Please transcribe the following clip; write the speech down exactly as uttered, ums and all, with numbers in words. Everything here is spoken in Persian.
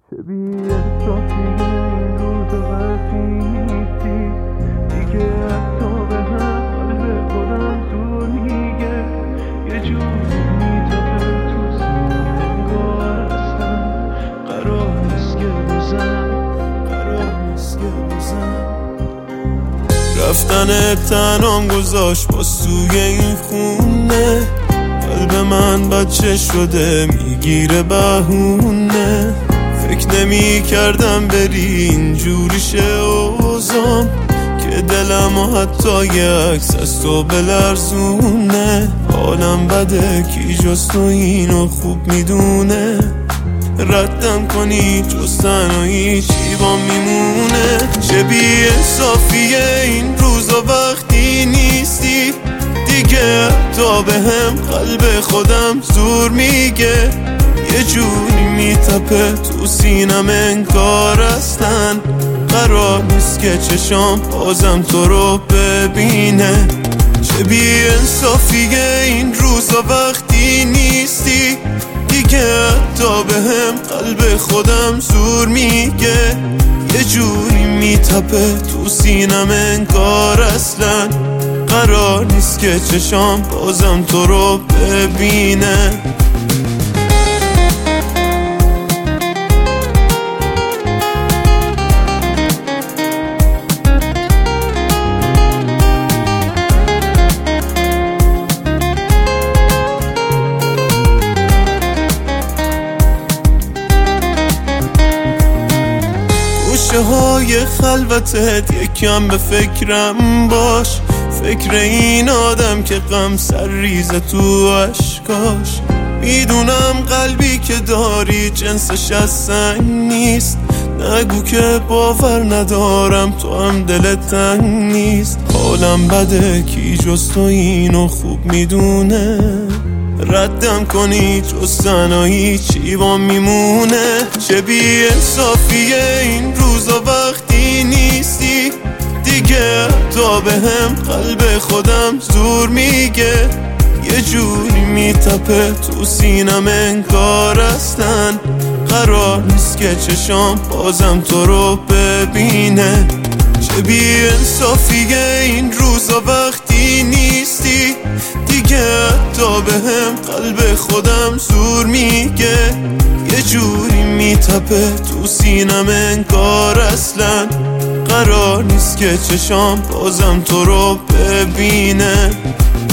چه بی‌احساسی این روز وقتی نیستی دیگه، حتی به هم قلب خودم زور میگه یه جوری میتابه تو سینه انگار اصلا قرار نیست که بزن قرار نیست که بزن. رفتن تنام گذاشت با سوی این خونه، قلب من بچه شده میگیره بهونه. فکر نمی کردم بری اینجوری شه اوزام که دلم و حتی یه عکس از تو بلرزونه. حالم بده کی جز تو اینو خوب میدونه، ردم کنی جز تنهایی چی با میمونه. چه بی انصافیه این روزا وقتی نیستی دیگه، تا به هم قلب خودم زور میگه یه جوری میتپه تو سینم انگار اصلا قرار نیست که چشام بازم تو رو ببینه. چه بی انصافیه این روزا وقتی نیستی دیگه، تا به هم قلب خودم زور میگه یه جوری میتپه تو سینم انگار اصلا قرار نیست که چشام بازم تو رو ببینه. گوشه های خلوتت یکم به فکرم باش، فکر این آدم که غم سر ریزه تو عشقاش. میدونم قلبی که داری جنسش از سنگ نیست، نگو که باور ندارم تو هم دلت تنگ نیست. حالم بده کی جز تو اینو خوب میدونه، ردم کنی جز تنهایی چی با میمونه. چه بی انصافیه این روزا وقتی نیستی دیگه، تا به هم قلب خودم زور میگه یه جوری میتپه تو سینم انگار اصلا قرار نیست که چشام بازم تو رو ببینه. چه بی انصافیه این روزا وقتی نیستی دیگه، تا به هم قلب خودم زور میگه یه جوری میتپه تو سینم انگار اصلا قرار نیست که چشام بازم تو رو ببینه.